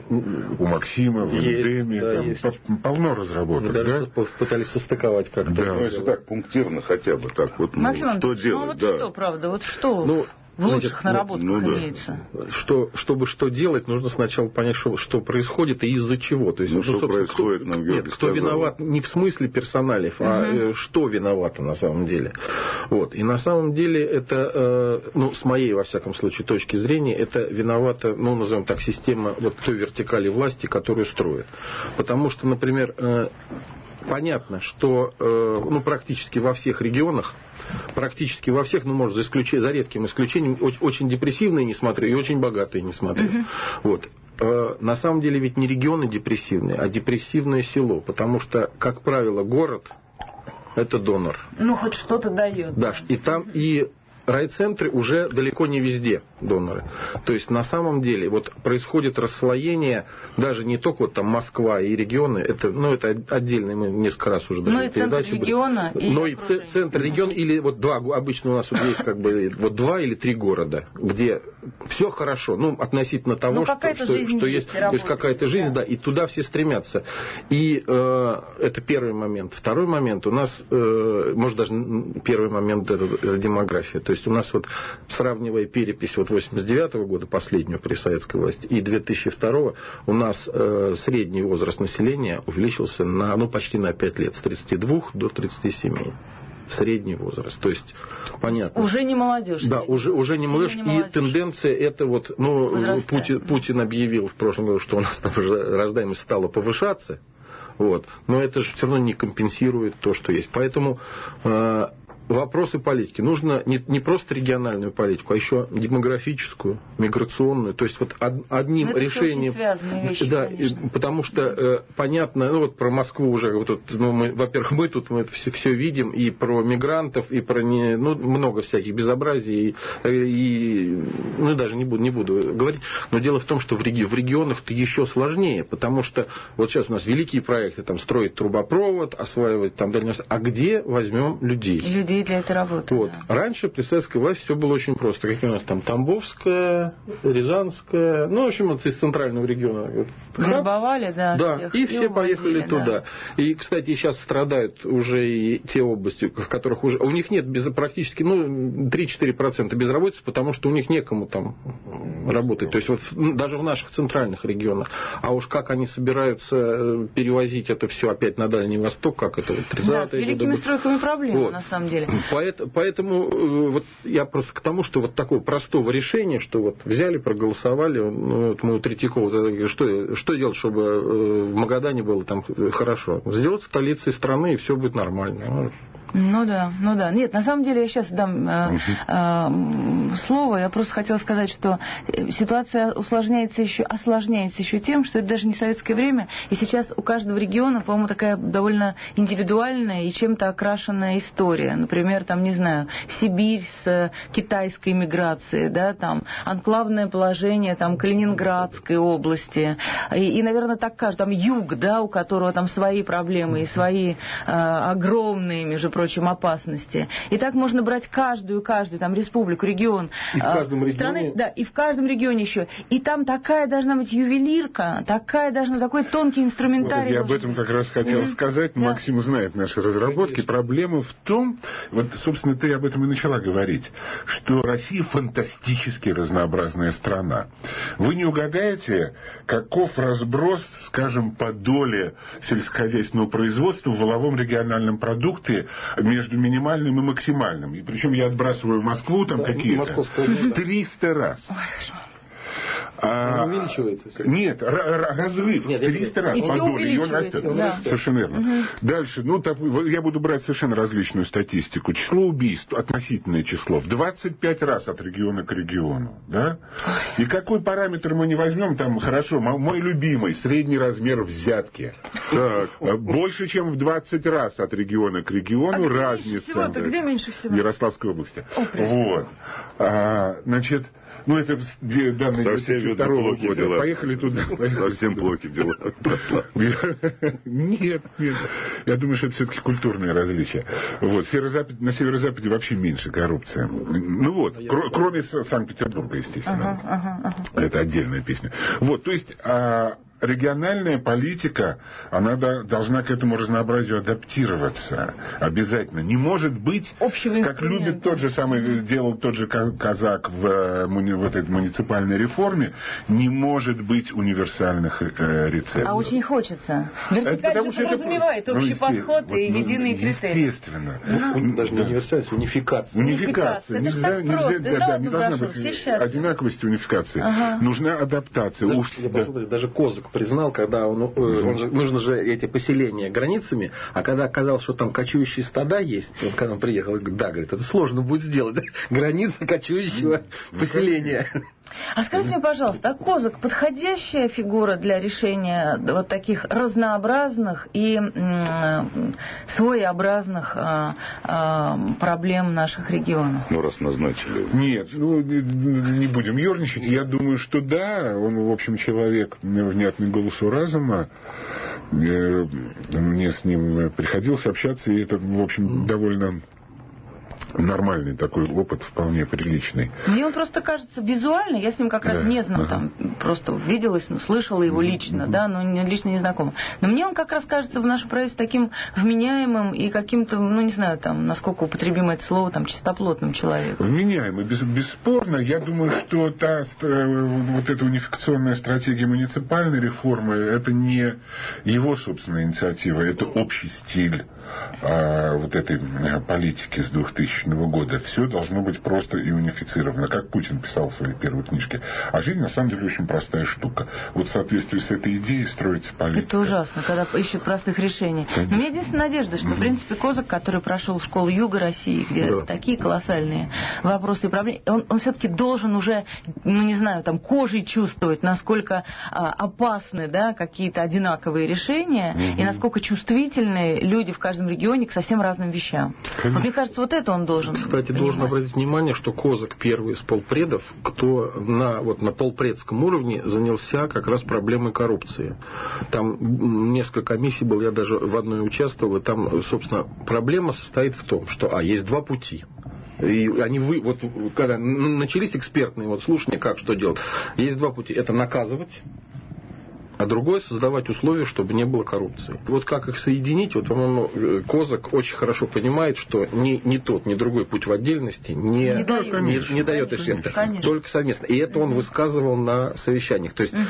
у Максима, в Эндеме, да, там есть. Полно разработок. Мы даже да? пытались состыковать как-то. Да. Ну, если так, пунктирно хотя бы. Так, вот, Максим, ну, что делать? Ну, вот да. что, правда, вот что... Ну, в лучших ну, наработках ну, да. имеется. Что, чтобы что делать, нужно сначала понять, что, что происходит и из-за чего. То есть, ну, ну, что происходит, кто, нам нет, кто сказал. виноват не в смысле персоналев, угу. а что виновато на самом деле. Вот. И на самом деле это, ну, с моей, во всяком случае, точки зрения, это виновата, ну, назовем так, система вот той вертикали власти, которую строит. Потому что, например, понятно, что ну, практически во всех регионах, практически во всех, ну, может, за, исключением, за редким исключением, очень, очень депрессивные, не смотрю, и очень богатые, не смотрю. Uh-huh. Вот. Э, на самом деле ведь не регионы депрессивные, а депрессивное село, потому что, как правило, город – это донор. Ну, хоть что-то дает. Да, и там и райцентры уже далеко не везде доноры. То есть на самом деле вот происходит расслоение, даже не только вот там Москва и регионы, это, ну, это отдельно, мы несколько раз уже даже передачи были. Региона и но и ц- центр региона, или вот два, обычно у нас вот есть как бы вот два или три города, где все хорошо, ну, относительно того, ну, что, что, что есть, то есть какая-то жизнь, да. да, и туда все стремятся. И э, это первый момент. Второй момент у нас, э, может даже первый момент это демография. То есть у нас вот, сравнивая перепись вот восемьдесят девятого года, последнюю при советской власти, и две тысячи второго, у нас э, средний возраст населения увеличился на, ну, почти на пять лет, с тридцати двух до тридцати семи. Средний возраст. То есть, понятно. Уже не молодежь. Да, уже, уже не молодежь. Не молодежь. И тенденция это вот, ну, Путин, Путин объявил в прошлом году, что у нас там рождаемость стала повышаться. Вот. Но это же все равно не компенсирует то, что есть. Поэтому э, вопросы политики. Нужно не, не просто региональную политику, а еще демографическую, миграционную. То есть вот од, одним это решением... Вещи, да, потому что э, понятно, ну вот про Москву уже, вот тут, ну, мы, во-первых, мы тут мы все, все видим, и про мигрантов, и про не, ну, много всяких безобразий, и, и ну даже не буду, не буду говорить. Но дело в том, что в, реги, в регионах-то еще сложнее, потому что вот сейчас у нас великие проекты, там строить трубопровод, осваивать там дальнего... А где возьмем людей? Людей людей для этой работы. Вот. Да. Раньше при советской власти все было очень просто. Какие у нас там Тамбовская, Рязанская, ну, в общем, это из центрального региона. Вербовали, да. Да, всех, и все и поехали увозили, туда. Да. И, кстати, сейчас страдают уже и те области, в которых уже... У них нет без... практически, ну, три-четыре процента безработицы, потому что у них некому там работать. То есть вот даже в наших центральных регионах. А уж как они собираются перевозить это все опять на Дальний Восток, как это вот тридцатые Да, с великими годы... стройками проблемы, вот. На самом деле. Поэтому, поэтому вот я просто к тому, что вот такого простого решения, что вот взяли, проголосовали, ну, вот мы у Третьякова, что, что делать, чтобы в Магадане было там хорошо? Сделать столицей страны, и все будет нормально. Ну да, ну да. Нет, на самом деле я сейчас дам э, э, слово. Я просто хотела сказать, что ситуация усложняется еще, осложняется еще тем, что это даже не советское время, и сейчас у каждого региона, по-моему, такая довольно индивидуальная и чем-то окрашенная история. Например, там, не знаю, Сибирь с китайской миграцией, да, там, анклавное положение там Калининградской области, и, и наверное, так каждый, там, юг, да, у которого там свои проблемы и свои э, огромные, между прочим, опасности. И так можно брать каждую, каждую там республику, регион. И в каждом регионе. Страны, да, и в каждом регионе еще. И там такая должна быть ювелирка, такая должна, такой тонкий инструментарий. Вот, я об этом как раз хотел mm-hmm. сказать. Да. Максим знает наши разработки. Конечно. Проблема в том, вот, собственно, ты об этом и начала говорить, что Россия фантастически разнообразная страна. Вы не угадаете, каков разброс, скажем, по доле сельскохозяйственного производства в валовом региональном продукте между минимальным и максимальным. И причем я отбрасываю Москву там да, какие-то. триста раз. Ой, А, увеличивается. Нет, разрыв нет, в триста раз по доле, и он растет. Да. Совершенно верно. Угу. Дальше, ну, так, я буду брать совершенно различную статистику. Число убийств, относительное число, в двадцать пять раз от региона к региону. Да? И какой параметр мы не возьмем, там, хорошо, мой любимый, средний размер взятки. Так. Больше, чем в двадцать раз от региона к региону а разница. Где, где меньше всего? В Ярославской области. О, вот. А, значит... Ну, это данные совсем второго года. Дела. Поехали туда. Совсем плохи дела. Нет, нет. Я думаю, что это все-таки культурные различия. Вот. Северо-запад, на северо-западе вообще меньше коррупция. Ну вот, кр- кроме Санкт-Петербурга, естественно. Ага, ага, ага. Это отдельная песня. Вот, то есть... А, региональная политика, она до, должна к этому разнообразию адаптироваться обязательно. Не может быть, как любит тот же самый, делал тот же казак в, в этой муниципальной реформе, не может быть универсальных э, рецептов. А очень хочется. Вертикаль же подразумевает общий ну, подход вот, и ну, единые критерии. Естественно. Ну, даже не универсальность, унификация. Унификация. Нельзя, нельзя, да, да, не должна быть одинаковости унификации. Ага. Нужна адаптация. Даже, У, да. даже Козак признал, когда он, он, нужно же эти поселения границами, а когда оказалось, что там кочующие стада есть, он когда он приехал, говорит, да, говорит, это сложно будет сделать, да? Граница кочующего ну, поселения. А скажите мне, пожалуйста, а Козак подходящая фигура для решения вот таких разнообразных и м- своеобразных а, а, проблем наших регионов? Ну, раз назначили. Нет, ну, не будем ерничать. Я думаю, что да, он, в общем, человек внятный голосу разума. Мне с ним приходилось общаться, и это, в общем, довольно... нормальный такой опыт, вполне приличный. Мне он просто кажется визуально, я с ним как раз да. не знаю, ага. там просто виделась, ну, слышала его лично, mm-hmm. да, но лично не знакома. Но мне он как раз кажется в нашем правительстве таким вменяемым и каким-то, ну, не знаю, там, насколько употребимо это слово, там, чистоплотным человеком. Вменяемый, без, бесспорно. Я думаю, что та, вот эта унификационная стратегия муниципальной реформы, это не его собственная инициатива, это общий стиль а, вот этой политики с двухтысячного года. Все должно быть просто и унифицировано, как Путин писал в своей первой книжке. А жизнь, на самом деле, очень простая штука. Вот в соответствии с этой идеей строится политика. Это ужасно, когда ищут простых решений. Конечно. Но у меня единственная надежда, что, в принципе, Козак, который прошел школу Юга России, где да. такие колоссальные вопросы и проблемы, он, он все-таки должен уже, ну, не знаю, там, кожей чувствовать, насколько а, опасны, да, какие-то одинаковые решения, угу. и насколько чувствительны люди в каждом регионе к совсем разным вещам. Вот, мне кажется, вот это он он должен Кстати, понимать? должен обратить внимание, что Козак первый из полпредов, кто на, вот, на полпредском уровне занялся как раз проблемой коррупции. Там несколько комиссий было, я даже в одной участвовал, и там, собственно, проблема состоит в том, что, а, есть два пути. И они вы, вот когда начались экспертные вот слушания, как что делать, есть два пути. Это наказывать, а другое создавать условия, чтобы не было коррупции. Вот как их соединить, вот, по-моему, Козак очень хорошо понимает, что ни, ни тот, ни другой путь в отдельности не, не, дает, не, не, не дает эффекта, только совместно. И это он высказывал на совещаниях. То есть угу.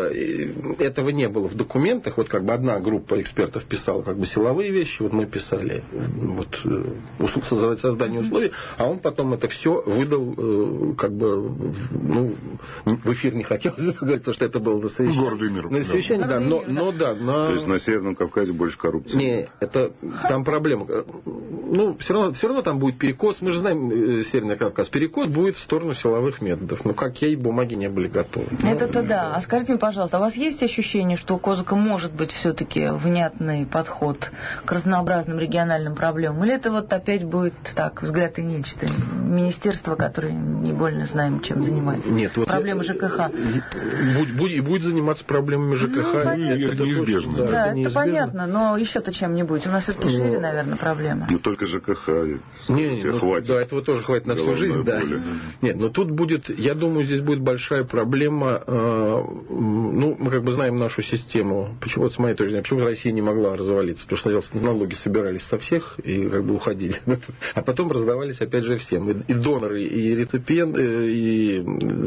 э, этого не было в документах. Вот как бы одна группа экспертов писала как бы силовые вещи, вот мы писали вот, э, создавать создание условий, а он потом это все выдал э, как бы ну, в эфир не хотел говорить, потому что это было на совещании. На совещании, да, но, но да. На... То есть на Северном Кавказе больше коррупции? Не, это там проблема. Ну, все равно, все равно там будет перекос. Мы же знаем Северный Кавказ. Перекос будет в сторону силовых методов. Ну, как ей бумаги не были готовы. Это-то да. А скажите мне, пожалуйста, а у вас есть ощущение, что у Козака может быть все-таки внятный подход к разнообразным региональным проблемам? Или это вот опять будет так, взгляд и нечто? Министерство, которое не больно знаем, чем занимается. Нет, вот проблемы ЖКХ. Будет, будет, и будет заниматься проблемами ЖКХ. Ну, это, это неизбежно. Да, да, это неизбежно. Понятно, но еще-то чем-нибудь. У нас все-таки шире, ну, наверное, проблема. Ну, только ЖКХ. Не, ну, хватит. Да, этого тоже хватит на всю жизнь. Да. Нет, но тут будет, я думаю, здесь будет большая проблема. Э, ну, мы как бы знаем нашу систему. Почему, вот с моей точки зрения, почему Россия не могла развалиться? Потому что налоги собирались со всех и как бы уходили. А потом раздавались опять же всем. И, и доноры, и реципиенты, и,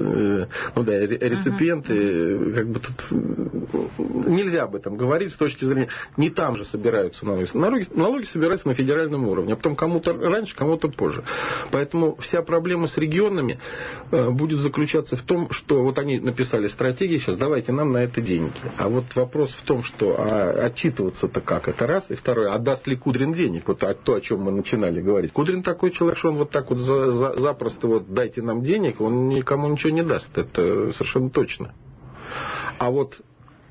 ну да, реципиенты, как бы тут нельзя об этом говорить с точки зрения, не там же собираются налоги. Налоги, налоги собираются на федеральном уровне, а потом кому-то раньше, кому-то позже. Поэтому вся проблема с регионами будет заключаться в том, что вот они написали стратегии, сейчас давайте нам на это деньги. А вот вопрос в том, что а отчитываться-то как? Это раз. И второе, отдаст ли Кудрин денег? Вот то, о чем мы начинали говорить. Кудрин такой человек, что он вот так вот за, за, запросто вот дайте нам денег, он никому ничего не даст. Это совершенно точно. А вот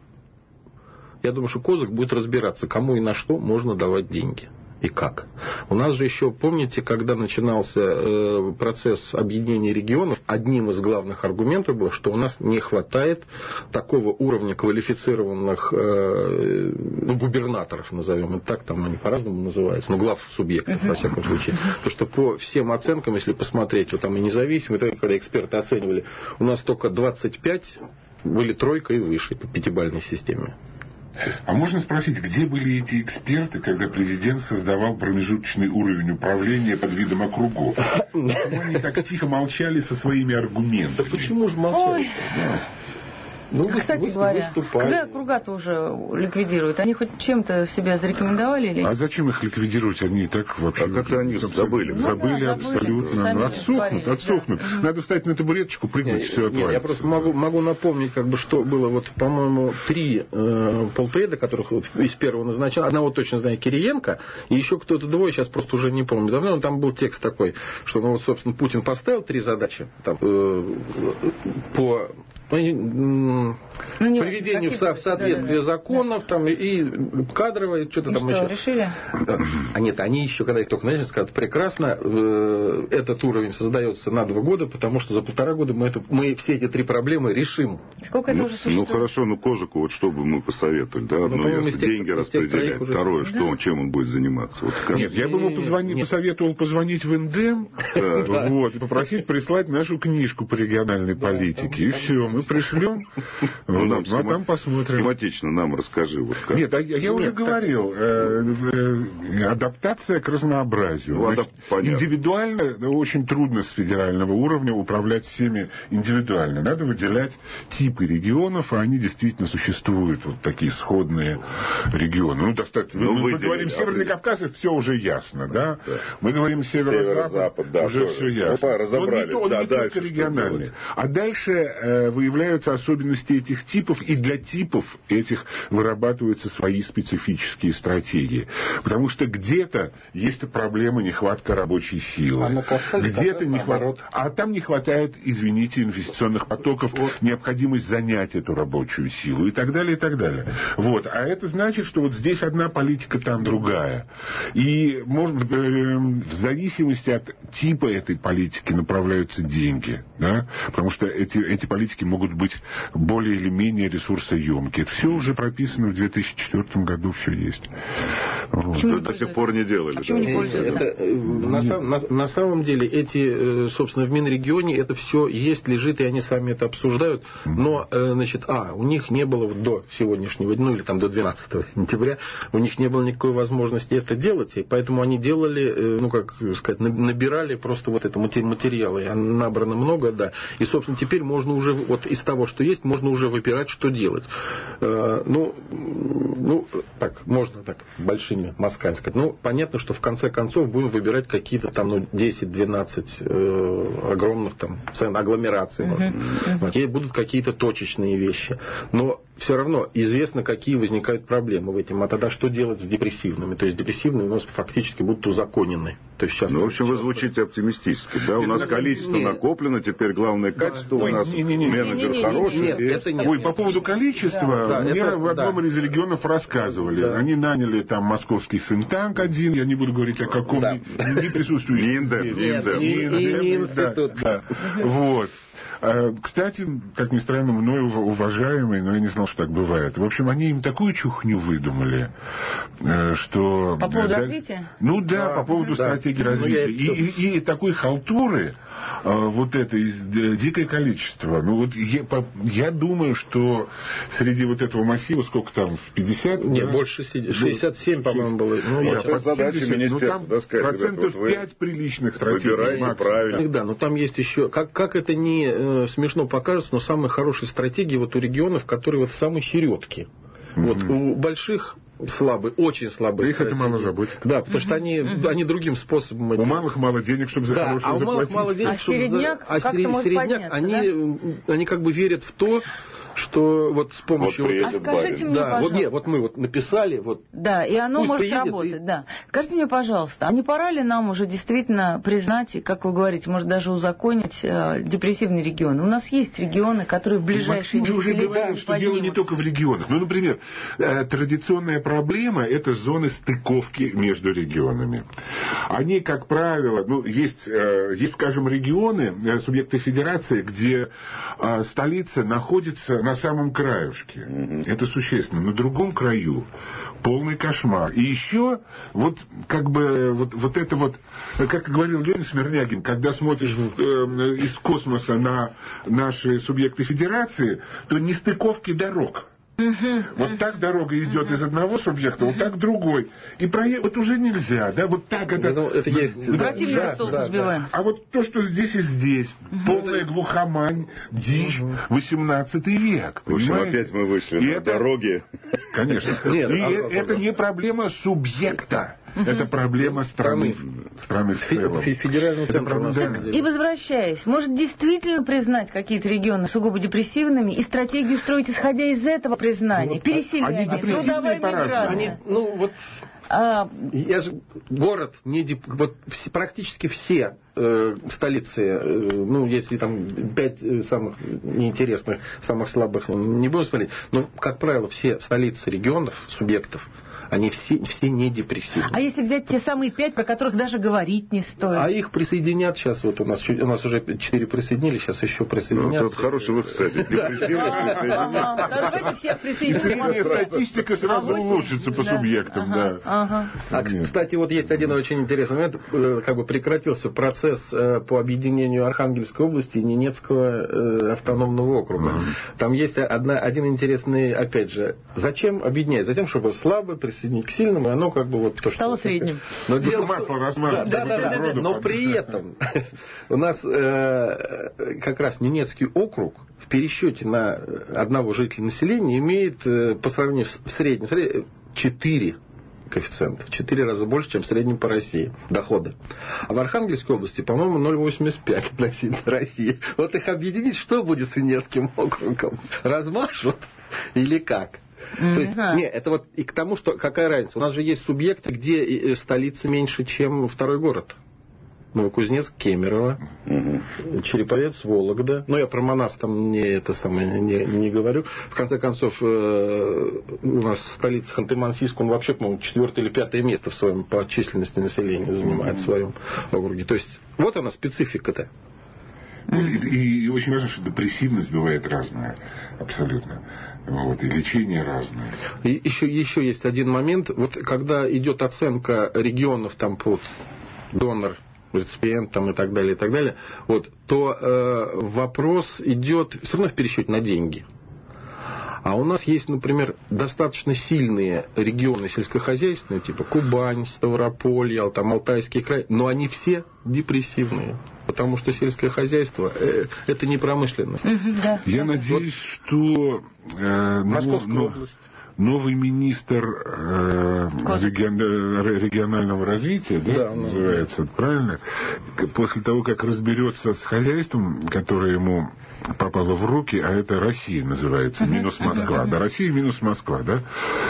я думаю, что Козак будет разбираться, кому и на что можно давать деньги. И как. У нас же еще, помните, когда начинался э, процесс объединения регионов, одним из главных аргументов было, что у нас не хватает такого уровня квалифицированных э, ну, губернаторов, назовем это так, там они по-разному называются, но глав субъектов, во всяком случае. Потому что по всем оценкам, если посмотреть, вот там и независимые, когда эксперты оценивали, у нас только двадцать пять были тройка и выше по пятибалльной системе. А можно спросить, где были эти эксперты, когда президент создавал промежуточный уровень управления под видом округов? Почему они так тихо молчали со своими аргументами? Да почему же молчали? Ну, вы, кстати вы, говоря, выступали. Когда округа-то уже ликвидируют, они хоть чем-то себя зарекомендовали? Или... А зачем их ликвидировать? Они и так вообще... А как-то они забыли. Ну, забыли да, абсолютно. Ну, отсохнут, отсохнут. Да. Надо встать на табуреточку, прыгнуть, нет, все отвалится. Я просто могу, могу напомнить, как бы, что было, вот, по-моему, три э, полпреда, которых вот, из первого назначал. Одного точно знаю, Кириенко, и еще кто-то двое, сейчас просто уже не помню. Давно там был текст такой, что, ну, вот, собственно, Путин поставил три задачи там, э, по... Ну, не, приведению в соответствие да, да, законов да. Там, и кадровое, что-то и там что, еще. Решили? А нет, они еще, когда их только начали, сказать, прекрасно, э, этот уровень создается на два года, потому что за полтора года мы, это, мы все эти три проблемы решим. Сколько это ну, уже существует? Ну хорошо, ну Козаку, вот что бы мы посоветовали, да, одно, ну, если тех, деньги распределять, уже... второе, что он, чем он будет заниматься? Вот как... Нет, я бы ему позвонить, посоветовал позвонить в Эндем, вот, и попросить прислать нашу книжку по региональной политике, и все, мы пришлем. Ну, нам ну, а там посмотрим. Схематично нам расскажи. Вот как. Нет, я, я уже Нет, говорил, э, э, адаптация к разнообразию. Ну, Значит, индивидуально очень трудно с федерального уровня управлять всеми индивидуально. Надо выделять типы регионов, а они действительно существуют, вот такие сходные регионы. Ну, достаточно. Ну, мы, мы говорим Северный Кавказ, это все уже ясно, да? Да. Мы говорим Северо-Запад, Северо-Запад да, уже тоже. все ясно. Опа, разобрались. Он не, он да, не только региональный. А дальше э, вы выявляются особенности этих типов, и для типов этих вырабатываются свои специфические стратегии. Потому что где-то есть проблема нехватка рабочей силы. А на Кавказе где-то не хватает, а там не хватает, извините, инвестиционных потоков, вот. Необходимость занять эту рабочую силу и так далее, и так далее. Вот. А это значит, что вот здесь одна политика, там другая. И может, э, в зависимости от типа этой политики направляются деньги. Да? Потому что эти, эти политики могут быть более или менее ресурсоемкие. Это все уже прописано в две тысячи четвёртом году, все есть. Вот. До, до сих пор не делали. А почему да? не пользуются? Это, на, на, на самом деле, эти, собственно, в Минрегионе это все есть, лежит, и они сами это обсуждают. Но, значит, а, у них не было до сегодняшнего, ну или там до двенадцатого сентября, у них не было никакой возможности это делать, и поэтому они делали, ну как сказать, набирали просто вот это материалы. Набрано много, да. И, собственно, теперь можно уже, вот из того, что есть, можно уже выбирать, что делать. Ну, ну так, можно так большими мазками сказать. Ну, понятно, что в конце концов будем выбирать какие-то там, ну, десять-двенадцать э, огромных там агломераций. Uh-huh. Uh-huh. Будут какие-то точечные вещи. Но все равно известно, какие возникают проблемы в этом. А тогда что делать с депрессивными? То есть депрессивные у нас фактически будут узаконены. То есть сейчас, ну, в общем, вы звучите оптимистически. Да? У нас количество нет. накоплено, теперь главное качество. Ой, у нас не, не, не, менеджер не, не, не, хороший. Нет, это нет. Ой, по поводу количества, да, мне это, в одном да. из регионов рассказывали. Да. Они наняли там московский синтанк один, я не буду говорить о каком, да. не, не присутствующем. Не индем, не индем. Не институт. Вот. Кстати, как ни странно, мной уважаемый, но я не знал, что так бывает. В общем, они им такую чухню выдумали, что... По поводу да, развития? Ну да, да, по поводу да. стратегии да. развития. Ну, и, и, и такой халтуры, вот этой, дикое количество. Ну вот я, я думаю, что среди вот этого массива, сколько там, в пятьдесят? Нет, да? больше шестьдесят семь, по-моему, было. Ну, я под задачей министерства, ну, там процентов вот пять приличных стратегий. Выбирайте правильно. Да, но там есть еще... Как, как это не смешно покажется, но самые хорошие стратегии вот у регионов, которые вот в самой середке. Mm-hmm. Вот у больших слабые, очень слабые. Их это мало заботит. Да, потому что они, mm-hmm. они другим способом... У малых мало денег, чтобы за да, хорошую а у малых мало денег, а чтобы середняк, за... А середняк, середняк они, да? они как бы верят в то, что вот с помощью... Вот а скажите мне, да, вот, нет, вот мы вот написали... Вот, да, и оно может приедет, работать, и... да. Скажите мне, пожалуйста, а не пора ли нам уже действительно признать, как вы говорите, может даже узаконить э, депрессивные регионы? У нас есть регионы, которые в ближайшие десятилетия уже говорят, что дело не только в регионах. Ну, например, э, традиционная проблема – это зоны стыковки между регионами. Они, как правило, ну, есть, э, есть, скажем, регионы, э, субъекты федерации, где э, столица находится на самом краюшке. Mm-hmm. Это существенно. На другом краю полный кошмар. И еще вот как бы вот, вот это вот, как говорил Ленин Смирнягин, когда смотришь э, из космоса на наши субъекты федерации, то нестыковки дорог. Uh-huh, вот uh-huh, так дорога идет uh-huh. из одного субъекта, uh-huh. вот так другой. И проехать вот уже нельзя, да, вот так это... Ну, это есть... Противный да, стол да, сбиваем. Да. А вот то, что здесь и здесь, uh-huh. полная глухомань, дичь, uh-huh. восемнадцатый век, в общем, опять мы вышли и на это... дороги. Конечно. Нет, и а, это не проблема субъекта. Uh-huh. Это проблема страны, страны в целом. Федерального центра. И возвращаясь, может действительно признать какие-то регионы сугубо депрессивными и стратегию строить, исходя из этого признания, ну, переселения, трудовая миграция. Ну вот, а... я же город не деп... вот все, практически все э, столицы, э, ну если там пять самых неинтересных, самых слабых, не будем смотреть, но как правило все столицы регионов, субъектов, они все, все не депрессивны. А если взять те самые пять, про которых даже говорить не стоит? А их присоединят сейчас, вот у нас, у нас уже четыре присоединили, сейчас еще присоединят. Ну, это хороший выход, кстати. Депрессивных присоединят. Давайте всех присоединим. И статистика сразу улучшится по субъектам, да. А, кстати, вот есть один очень интересный момент, как бы прекратился процесс по объединению Архангельской области и Ненецкого автономного округа. Там есть одна, один интересный, опять же, зачем объединять? Затем, чтобы слабый присоединить к сильному, и оно как бы вот то, стало что... средним. Но дело масло размазано. Да, да, да, да, да. Но при этом у нас э, как раз Ненецкий округ в пересчете на одного жителя населения имеет э, по сравнению с в среднем четыре коэффициент. В четыре раза больше, чем в среднем по России доходы. А в Архангельской области, по-моему, ноль целых восемьдесят пять относительно России. Вот их объединить, что будет с Инесским округом? Размажут или как? Mm-hmm. То есть, нет, это вот и к тому, что какая разница. У нас же есть субъекты, где столица меньше, чем второй город. Новокузнецк, Кемерово, mm-hmm. Череповец, Вологда. Ну, я про Манас там не, это самое, не, не говорю. В конце концов, э, у нас столица Ханты-Мансийск, он вообще, по-моему, четвертое или пятое место в своем по численности населения занимает mm-hmm. в своем округе. То есть, вот она специфика-то. Mm-hmm. И, и очень важно, что депрессивность бывает разная, абсолютно. Вот, и лечение разное. И еще, еще есть один момент. Вот когда идет оценка регионов там под донор, реципиент там, и так далее, и так далее, вот, то э, вопрос идет все равно в пересчете на деньги. А у нас есть, например, достаточно сильные регионы сельскохозяйственные, типа Кубань, Ставрополье, там, Алтайский край, но они все депрессивные. Потому что сельское хозяйство э, это не промышленность. Mm-hmm, да. Я надеюсь, вот, что э, Московская ну, область. Новый министр э, регионального развития, да, да называется, да. Правильно? После того, как разберется с хозяйством, которое ему попало в руки, а это Россия называется, минус Москва. Да, Россия минус Москва, да?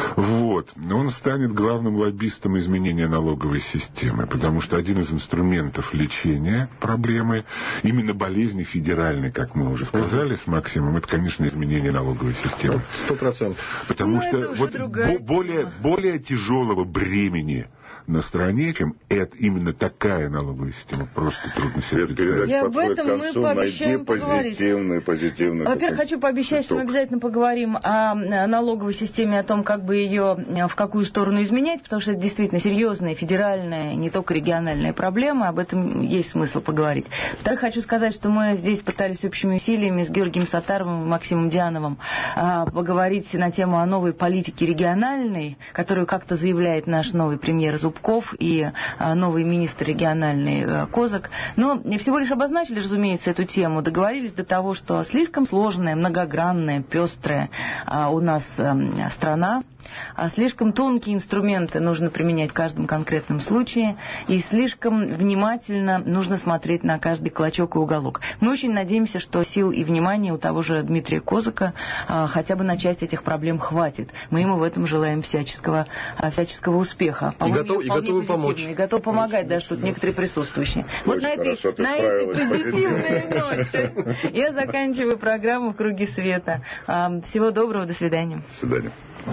Вот. Он станет главным лоббистом изменения налоговой системы, потому что один из инструментов лечения проблемы, именно болезни федеральной, как мы уже сказали с Максимом, это, конечно, изменение налоговой системы. Сто процентов. Потому ну, что вот более, более тяжелого бремени на стране, чем это, именно такая налоговая система, просто трудно себе представить. И об этом мы пообещаем поговорить. Позитивный, позитивный. Во-первых, хочу пообещать, что мы обязательно поговорим о налоговой системе, о том, как бы ее в какую сторону изменять, потому что это действительно серьезная, федеральная, не только региональная проблема, об этом есть смысл поговорить. Во-вторых, хочу сказать, что мы здесь пытались общими усилиями с Георгием Саттаровым и Максимом Диановым поговорить на тему о новой политике региональной, которую как-то заявляет наш новый премьер Зубков и новый министр региональный Козак. Но всего лишь обозначили, разумеется, эту тему. Договорились до того, что слишком сложная, многогранная, пестрая у нас страна. А слишком тонкие инструменты нужно применять в каждом конкретном случае, и слишком внимательно нужно смотреть на каждый клочок и уголок. Мы очень надеемся, что сил и внимания у того же Дмитрия Козака а, хотя бы на часть этих проблем хватит. Мы ему в этом желаем всяческого, а, всяческого успеха. И, готов, и готовы помочь. И готов помогать, даже тут некоторые присутствующие. Вот на этой, на этой позитивной ноте я заканчиваю программу «Круги света». Всего доброго, до свидания. До свидания.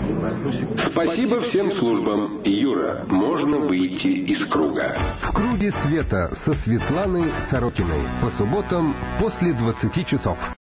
Спасибо всем службам. Юра, можно выйти из круга. В круге света со Светланой Сорокиной. По субботам после двадцати часов.